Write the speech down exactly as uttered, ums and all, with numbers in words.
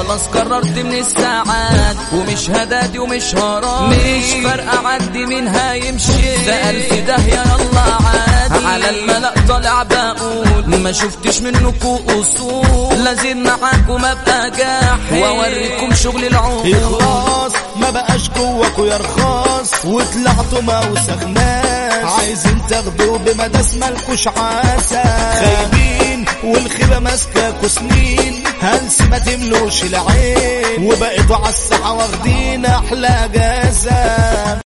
خلاص قررت من الساعات ومش هدادي ومش هرام، مش فارقة عندي مين هيمشي، ده ألف داهية يلا عادي. على الملأ طالع بقول ما شفتش منكم أصول، لازم معاكم أبقى جاحد وأوريكم شغل العمر. إخلاص ما بقاش جواكوا يا رخاص وطلعتوا موسخ ناس، عايزين تاخدوا بمداس مالكوش عاسة، خايبين والخيبة ماسكاكوا سنين، هلس ما تملوش العين وبقيتوا عالساحة واخدين أحلى جازة.